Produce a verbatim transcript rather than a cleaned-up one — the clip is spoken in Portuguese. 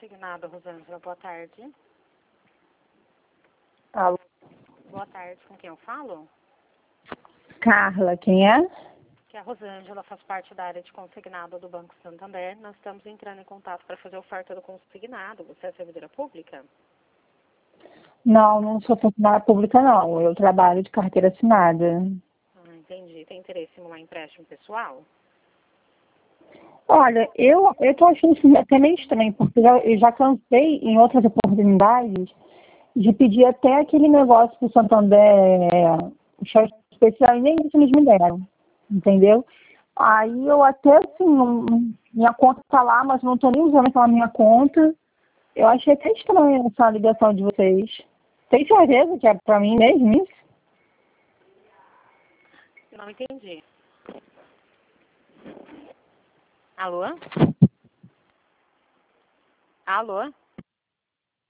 consignado, Rosângela. Boa tarde. Alô? Boa tarde, com quem eu falo? Carla, quem é? Que é a Rosângela, faz parte da área de consignado do Banco Santander. Nós estamos entrando em contato para fazer a oferta do consignado. Você é servidora pública? Não, não sou funcionária pública, não. Eu trabalho de carteira assinada. Ah, entendi. Tem interesse em um empréstimo pessoal? Olha, eu estou achando isso até meio estranho, porque já, eu já cansei em outras oportunidades de pedir até aquele negócio que o Santander é, cheque especial, e nem isso eles me deram, entendeu? Aí eu até, assim, não- minha conta está lá, mas não estou nem usando aquela minha conta. Eu achei até estranha essa ligação de vocês. Tem certeza que é para mim mesmo isso? Não entendi. Alô? Alô?